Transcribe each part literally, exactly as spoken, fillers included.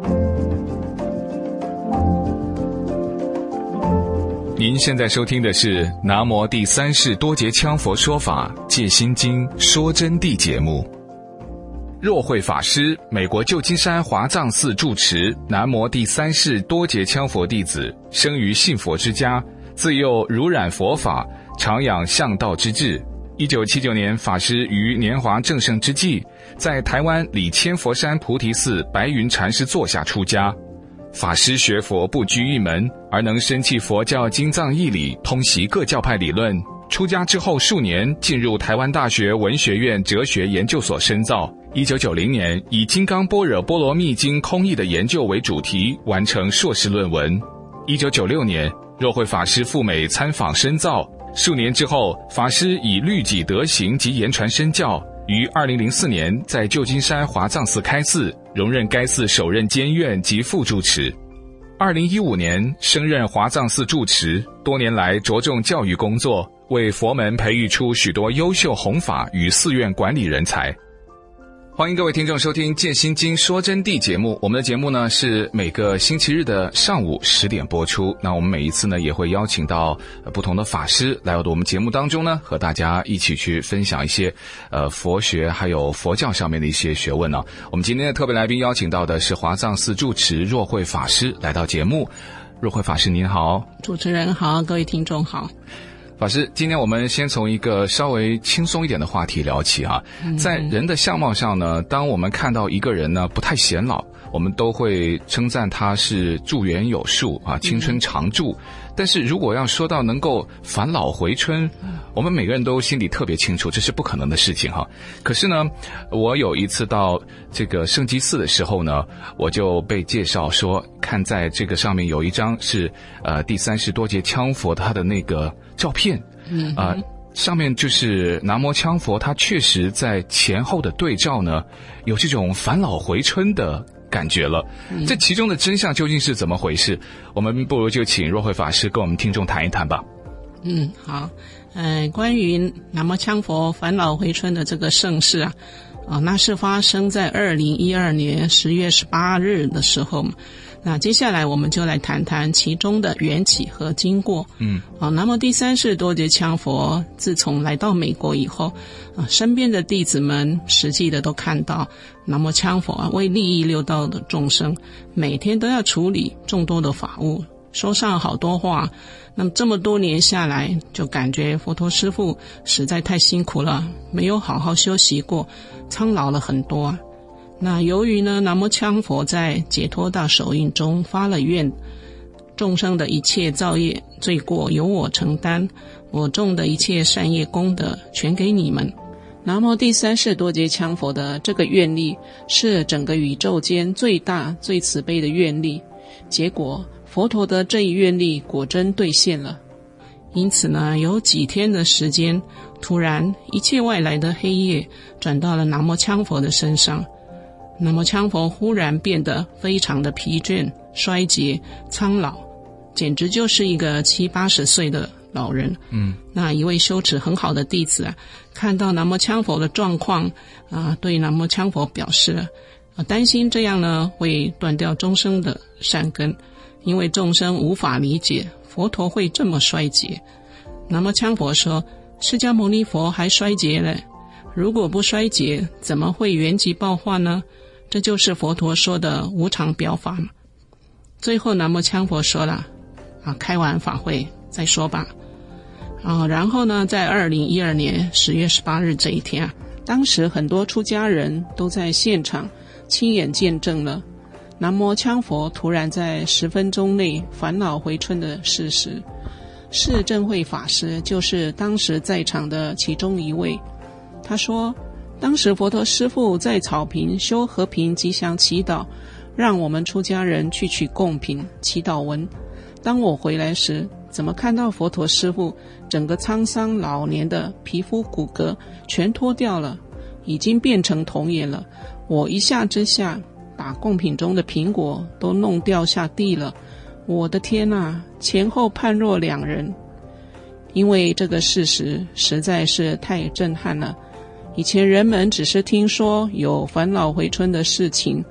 您现在收听的是南无第三世多杰羌佛说法戒心经说真谛节目。若慧法师，美国旧金山华藏寺住持，南无第三世多杰羌佛弟子，生于信佛之家，自幼濡染佛法，常养向道之志。一九七九年，法师于年华正盛之际，在台湾里千佛山菩提寺白云禅师座下出家。法师学佛不拘一门，而能深契佛教经藏义理，通习各教派理论。出家之后数年，进入台湾大学文学院哲学研究所深造。一九九零年，以《金刚般若波罗蜜经》空义的研究为主题，完成硕士论文。一九九六年，若慧法师赴美参访深造。数年之后，法师以律己德行及言传身教，于二零零四年在旧金山华藏寺开寺，荣任该寺首任监院及副住持。二零一五年升任华藏寺住持，多年来着重教育工作，为佛门培育出许多优秀弘法与寺院管理人才。欢迎各位听众收听戒心经说真谛节目。我们的节目呢是每个星期日的上午十点播出。那我们每一次呢也会邀请到、呃、不同的法师来到我们节目当中呢，和大家一起去分享一些呃佛学还有佛教上面的一些学问呢。我们今天的特别来宾邀请到的是华藏寺住持若慧法师来到节目。若慧法师您好。 主持人好，各位听众好。 法师，今天我们先从一个稍微轻松一点的话题聊起哈。在人的相貌上呢，当我们看到一个人呢不太显老，我们都会称赞他是驻颜有术啊，青春常驻。但是如果要说到能够返老回春，我们每个人都心里特别清楚，这是不可能的事情哈。可是呢，我有一次到这个圣基寺的时候呢，我就被介绍说，看在这个上面有一张是呃第三世多杰羌佛他的那个照片，嗯啊、呃，上面就是南无羌佛，他确实在前后的对照呢，有这种返老回春的感觉了。这其中的真相究竟是怎么回事？我们不如就请若慧法师跟我们听众谈一谈吧。 嗯，好。呃，关于南无羌佛返老回春的这个盛事啊，啊、呃，那是发生在二零一二年十月十八日的时候。那接下来我们就来谈谈其中的缘起和经过。嗯，啊，南无第三世多杰羌佛自从来到美国以后，啊，身边的弟子们实际的都看到南无羌佛啊，为利益六道的众生，每天都要处理众多的法务，说上好多话。那么这么多年下来，就感觉佛陀师父实在太辛苦了，没有好好休息过，苍老了很多啊。那由于呢，南无羌佛在解脱大手印中发了愿，众生的一切造业罪过由我承担，我种的一切善业功德全给你们。南无第三世多杰羌佛的这个愿力是整个宇宙间最大最慈悲的愿力，结果佛陀的这一愿力果真兑现了。因此呢，有几天的时间，突然一切外来的黑夜转到了南无羌佛的身上。南无羌佛忽然变得非常的疲倦、衰竭、苍老，简直就是一个七八十岁的老人。嗯，那一位修持很好的弟子啊，看到南无羌佛的状况啊，对南无羌佛表示啊，担心这样呢会断掉众生的善根，因为众生无法理解佛陀会这么衰竭。南无羌佛说，释迦牟尼佛还衰竭了，如果不衰竭，怎么会原极报化呢？这就是佛陀说的无常表法嘛。最后南无羌佛说了啊，开完法会再说吧。啊，然后呢，在二零一二年十月十八日这一天啊，当时很多出家人都在现场亲眼见证了南无羌佛突然在十分钟内返老回春的事实。释正慧法师就是当时在场的其中一位。他说，当时佛陀师父在草坪修和平吉祥祈祷，让我们出家人去取贡品祈祷文。当我回来时，怎么看到佛陀师父整个沧桑老年的皮肤骨骼全脱掉了，已经变成童颜了。我一下之下把贡品中的苹果都弄掉下地了。我的天啊，前后判若两人。因为这个事实实在是太震撼了。以前人们只是听说有返老回春的事情，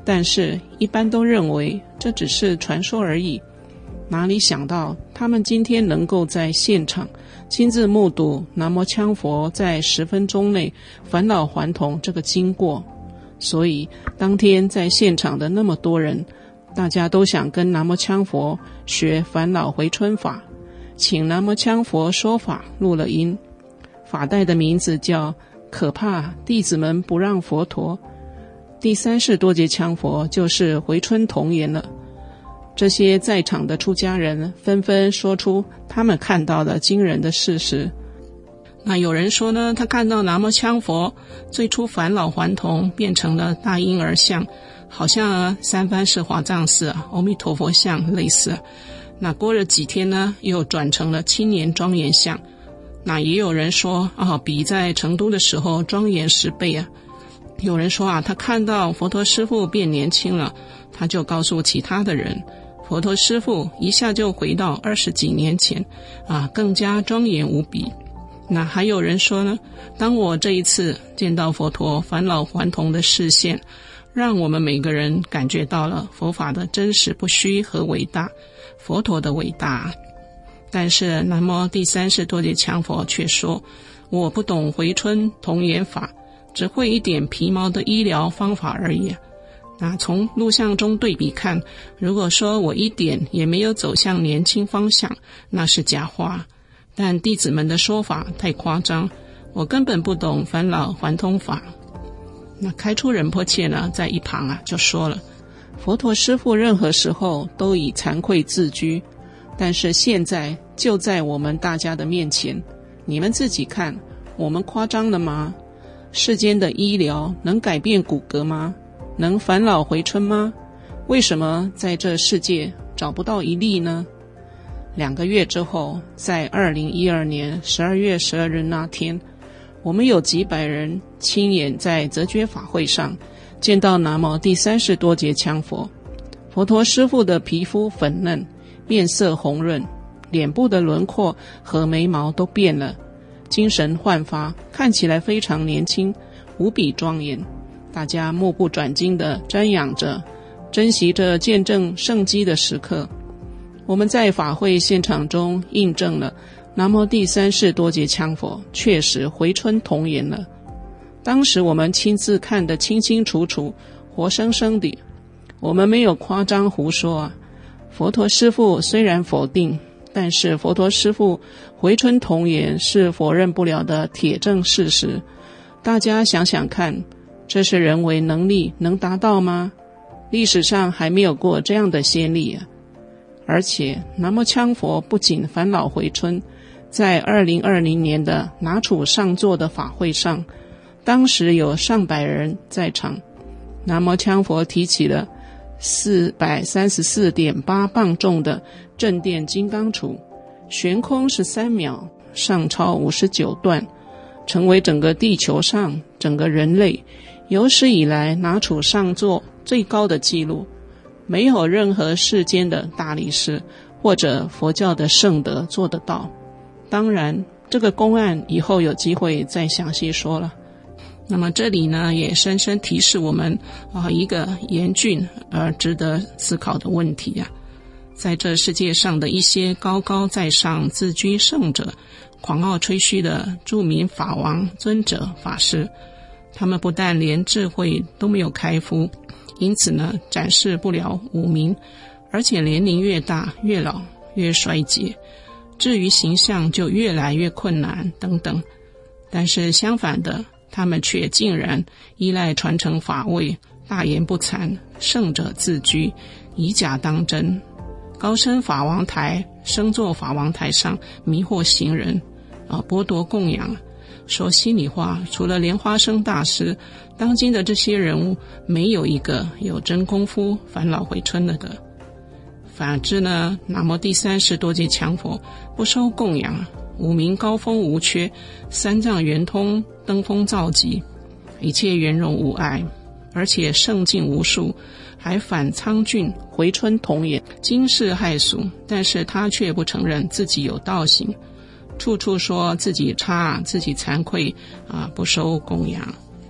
但是一般都认为这只是传说而已，哪里想到他们今天能够在现场亲自目睹南无羌佛在十分钟内返老还童这个经过。所以当天在现场的那么多人，大家都想跟南无羌佛学返老回春法，请南无羌佛说法录了音。法带的名字叫可怕弟子们不让佛陀，第三世多杰羌佛就是回春童颜了。这些在场的出家人纷纷说出他们看到的惊人的事实。那有人说呢，他看到南无羌佛最初返老还童变成了大婴儿像，好像三藩市华藏寺阿弥陀佛像类似。那过了几天呢，又转成了青年庄严像。那也有人说啊，比在成都的时候庄严十倍啊。有人说啊，他看到佛陀师父变年轻了，他就告诉其他的人，佛陀师父一下就回到二十几年前啊，更加庄严无比。那还有人说呢，当我这一次见到佛陀返老还童的视线，让我们每个人感觉到了佛法的真实不虚和伟大，佛陀的伟大。但是南无第三世多杰羌佛却说，我不懂回春童颜法，只会一点皮毛的医疗方法而已。那从录像中对比看，如果说我一点也没有走向年轻方向，那是假话。但弟子们的说法太夸张，我根本不懂返老还童法。那开初仁波切呢，在一旁啊就说了，佛陀师父任何时候都以惭愧自居，但是现在就在我们大家的面前，你们自己看，我们夸张了吗？世间的医疗能改变骨骼吗？能返老回春吗？为什么在这世界找不到一例呢？两个月之后，在二零一二年十二月十二日那天，我们有几百人亲眼在泽觉法会上见到南无第三世多杰羌佛。佛陀师父的皮肤粉嫩，面色红润，脸部的轮廓和眉毛都变了，精神焕发，看起来非常年轻，无比庄严。大家目不转睛地瞻仰着，珍惜着见证圣迹的时刻。我们在法会现场中印证了南无第三世多杰羌佛确实回春童颜了。当时我们亲自看得清清楚楚，活生生的，我们没有夸张胡说啊。佛陀师父虽然否定，但是佛陀师父回春童颜是否认不了的铁证事实。大家想想看，这是人为能力能达到吗？历史上还没有过这样的先例啊。而且南无羌佛不仅返老回春，在二零二零年的拿处上座的法会上，当时有上百人在场，南无羌佛提起了四百三十四点八磅重的正殿金刚杵，悬空十三秒，上超五十九段，成为整个地球上整个人类有史以来拿处上座最高的纪录。没有任何世间的大力士或者佛教的圣德做得到。当然这个公案以后有机会再详细说了。那么这里呢，也深深提示我们啊一个严峻而值得思考的问题啊。在这世界上的一些高高在上自居圣者，狂傲吹嘘的著名法王尊者法师，他们不但连智慧都没有开敷，因此呢，展示不了武名，而且年龄越大越老越衰竭，至于形象就越来越困难等等。但是相反的，他们却竟然依赖传承法位，大言不惭，圣者自居，以假当真，高升法王台，升坐法王台上迷惑行人啊，剥夺供养。说心里话，除了莲花生大师，当今的这些人物没有一个有真功夫返老回春了的。反之呢，南无第三世多杰羌佛不收供养，五明高峰无缺，三藏圆通，登峰造极，一切圆融无碍，而且圣境无数，还反苍峻回春童颜，惊世骇俗，但是他却不承认自己有道行，处处说自己差，自己惭愧啊，不收供养。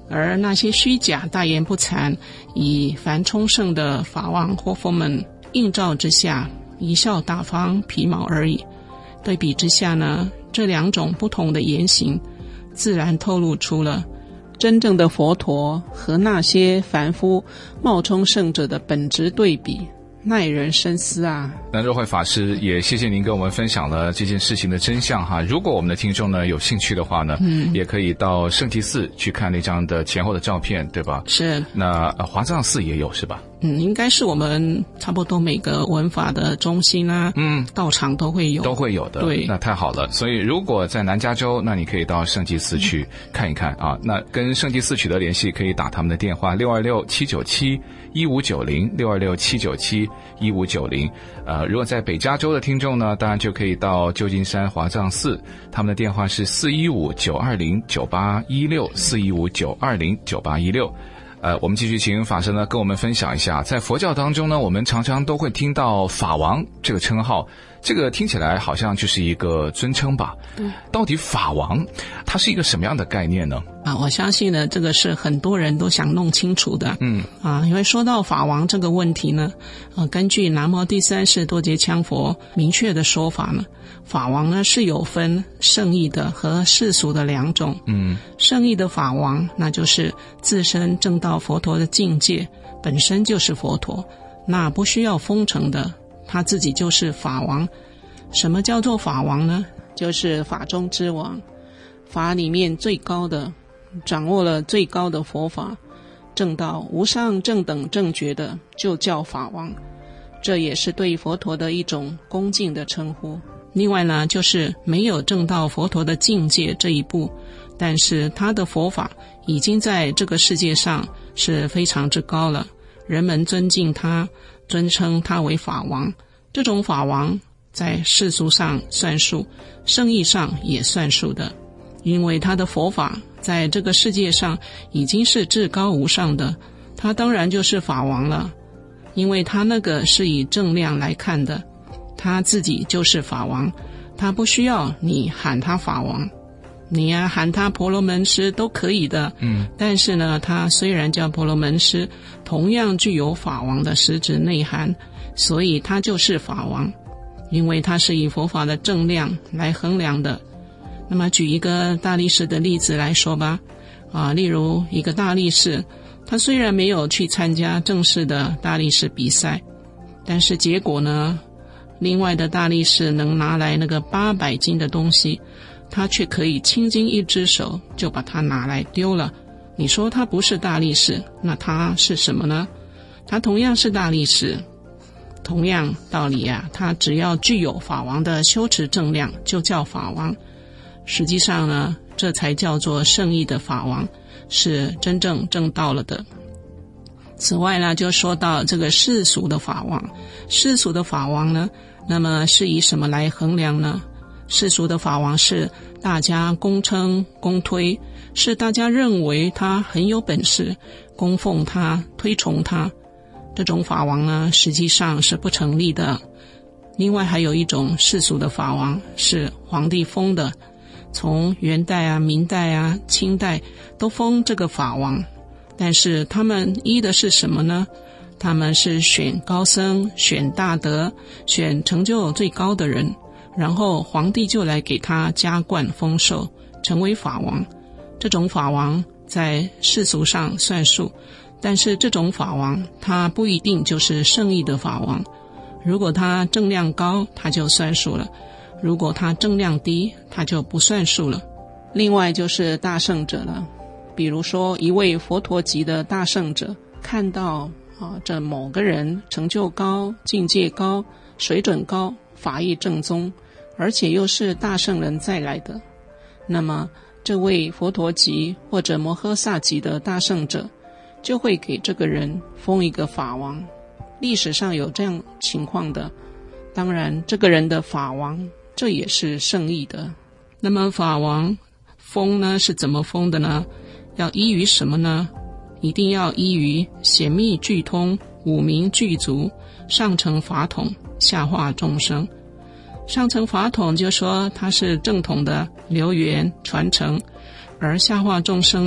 而那些虚假大言不惭以凡充盛的法王或佛们映照之下贻笑大方皮毛而已。对比之下呢，这两种不同的言行自然透露出了真正的佛陀和那些凡夫冒充圣者的本质对比，耐人深思啊。 那若慧法师也谢谢您跟我们分享了这件事情的真相哈。如果我们的听众呢有兴趣的话呢，嗯，也可以到圣济寺去看那张的前后的照片，对吧？是。那、呃、华藏寺也有是吧？ 嗯，应该是我们差不多每个文法的中心啊，嗯，道场都会有， 都会有的。对，那太好了。所以如果在南加州，那你可以到圣济寺去看一看啊。那跟圣济寺取得联系，可以打他们的电话六二六七九七一五九零六二六七九七一五九零。呃，如果在北加州的听众呢，当然就可以到旧金山华藏寺，他们的电话是四一五九二零九八一六四一五九二零九八一六。呃，我们继续请法师呢跟我们分享一下，在佛教当中呢，我们常常都会听到法王这个称号，这个听起来好像就是一个尊称吧？嗯，到底法王它是一个什么样的概念呢？ 啊，我相信呢，这个是很多人都想弄清楚的。嗯，啊，因为说到法王这个问题呢，呃，根据南无第三世多杰羌佛明确的说法呢，法王呢是有分圣意的和世俗的两种。嗯，圣意的法王，那就是自身证到佛陀的境界，本身就是佛陀，那不需要封承的，他自己就是法王。什么叫做法王呢？就是法中之王，法里面最高的，掌握了最高的佛法，证到无上正等正觉的，就叫法王。这也是对佛陀的一种恭敬的称呼。另外呢，就是没有证到佛陀的境界这一步，但是他的佛法已经在这个世界上是非常之高了，人们尊敬他，尊称他为法王。这种法王在世俗上算数，圣意上也算数的，因为他的佛法在这个世界上已经是至高无上的，他当然就是法王了，因为他那个是以正量来看的，他自己就是法王，他不需要你喊他法王，你呀、啊、喊他婆罗门师都可以的。嗯，但是呢，他虽然叫婆罗门师，同样具有法王的实质内涵，所以他就是法王，因为他是以佛法的正量来衡量的。那么举一个大力士的例子来说吧，啊，例如一个大力士，他虽然没有去参加正式的大力士比赛，但是结果呢，另外的大力士能拿来那个八百斤的东西，他却可以轻轻一只手就把它拿来丢了。你说他不是大力士，那他是什么呢？他同样是大力士，同样道理啊，他只要具有法王的修持正量，就叫法王。实际上呢，这才叫做圣意的法王，是真正证到了的。此外呢，就说到这个世俗的法王，世俗的法王呢，那么是以什么来衡量呢？世俗的法王是大家恭称恭推，是大家认为他很有本事，供奉他，推崇他。这种法王呢，实际上是不成立的。另外还有一种世俗的法王是皇帝封的，从元代啊、明代啊、清代都封这个法王，但是他们依的是什么呢？他们是选高僧，选大德，选成就最高的人，然后皇帝就来给他加冠封授，成为法王。这种法王在世俗上算数，但是这种法王他不一定就是圣意的法王。如果他正量高，他就算数了；如果他正量低，他就不算数了。另外就是大圣者了，比如说一位佛陀级的大圣者，看到啊这某个人成就高、境界高、水准高、法义正宗，而且又是大圣人再来的，那么这位佛陀级或者摩诃萨级的大圣者就会给这个人封一个法王。历史上有这样情况的，当然这个人的法王这也是圣意的。那么法王封呢是怎么封的呢？要依于什么呢？一定要依于显密具通，五明具足，上乘法统，下化众生。上乘法统就说它是正统的流源传承，而下化众生呢，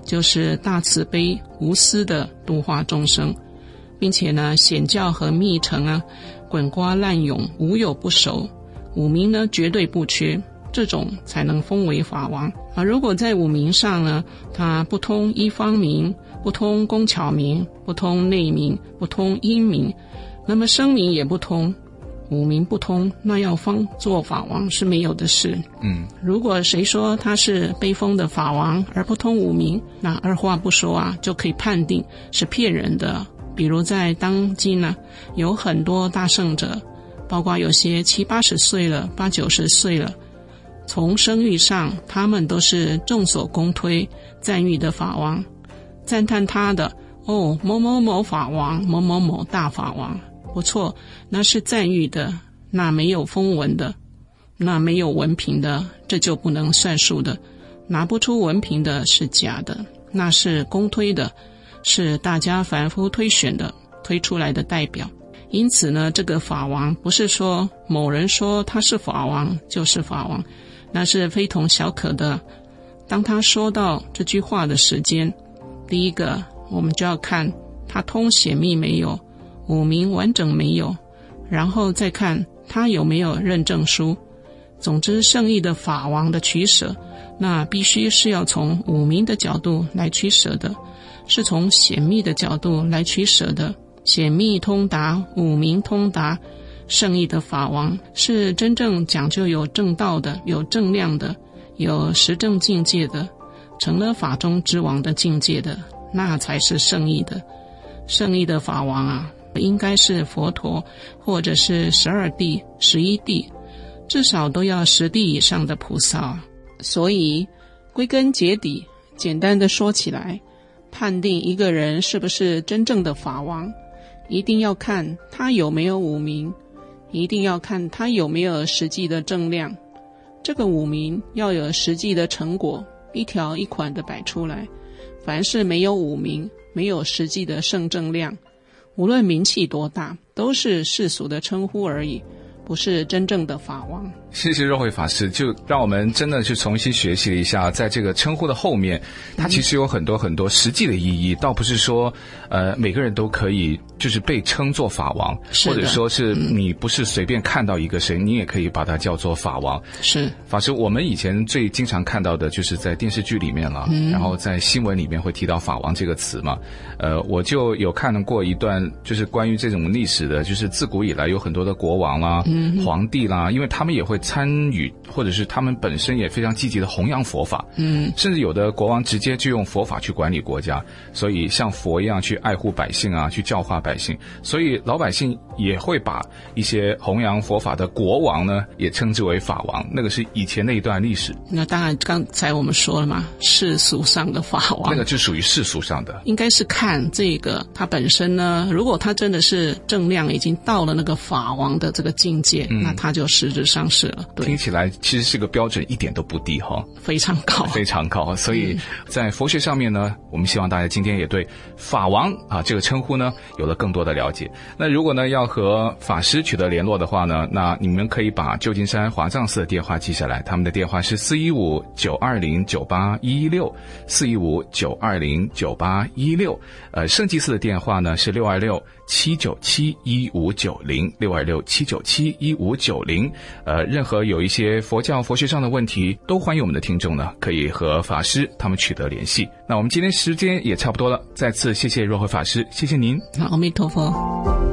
就是大慈悲无私的度化众生，并且呢显教和密乘啊滚瓜烂涌，无有不熟，五名呢绝对不缺，这种才能封为法王啊。如果在五名上呢，它不通一方名，不通工巧名，不通内名，不通因名，那么声名也不通，五名不通，那要封做法王是没有的事。 嗯， 如果谁说他是被封的法王而不通五名，那二话不说啊，就可以判定是骗人的。比如在当今呢，有很多大圣者，包括有些七八十岁了，八九十岁了，从声誉上他们都是众所公推赞誉的法王，赞叹他的哦某某某法王，某某某大法王，不错，那是赞誉的，那没有封文的，那没有文凭的，这就不能算数的，拿不出文凭的是假的，那是公推的，是大家反复推选的，推出来的代表。因此呢，这个法王不是说某人说他是法王就是法王，那是非同小可的。当他说到这句话的时间，第一个我们就要看他通显密没有，五名完整没有，然后再看他有没有认证书。总之圣意的法王的取舍，那必须是要从五名的角度来取舍的，是从显密的角度来取舍的。显密通达，五名通达，圣意的法王是真正讲究有正道的，有正量的，有实证境界的，成了法中之王的境界的，那才是圣意的。圣意的法王啊，应该是佛陀或者是十二地、十一地，至少都要十地以上的菩萨。所以归根结底，简单的说起来，判定一个人是不是真正的法王，一定要看他有没有五名，一定要看他有没有实际的正量。这个五名要有实际的成果，一条一款的摆出来。凡是没有五名，没有实际的圣正量，无论名气多大，都是世俗的称呼而已，不是真正的法王。 谢谢若慧法师，就让我们真的去重新学习了一下，在这个称呼的后面，它其实有很多很多实际的意义，倒不是说呃每个人都可以就是被称作法王，或者说是你不是随便看到一个谁，嗯、你也可以把它叫做法王。 是法师，我们以前最经常看到的就是在电视剧里面了，嗯、然后在新闻里面会提到法王这个词嘛。呃，我就有看过一段就是关于这种历史的，就是自古以来有很多的国王啦、嗯、皇帝啦，因为他们也会参与，或者是他们本身也非常积极的弘扬佛法，嗯，甚至有的国王直接就用佛法去管理国家，所以像佛一样去爱护百姓啊，去教化百姓，所以老百姓也会把一些弘扬佛法的国王呢，也称之为法王，那个是以前的一段历史。 那当然，刚才我们说了嘛，世俗上的法王， 那个就属于世俗上的， 应该是看这个他本身呢，如果他真的是正量已经到了那个法王的这个境界，嗯、那他就实质上是了。对， 听起来其实这个标准一点都不低哈， 非常高， 非常高。所以在佛学上面呢，我们希望大家今天也对法王啊这个称呼呢有了更多的了解。那如果呢要和法师取得联络的话呢，那你们可以把旧金山华藏寺的电话记下来，他们的电话是四一五九二零九八一一六，四一五九二零九八一一六。呃，圣济寺的电话呢是六二六七九七一五九零，六二六七九七一五九零。呃，任何有一些佛教佛学上的问题，都欢迎我们的听众呢可以和法师他们取得联系。那我们今天时间也差不多了，再次谢谢若慧法师，谢谢您。 阿弥陀佛。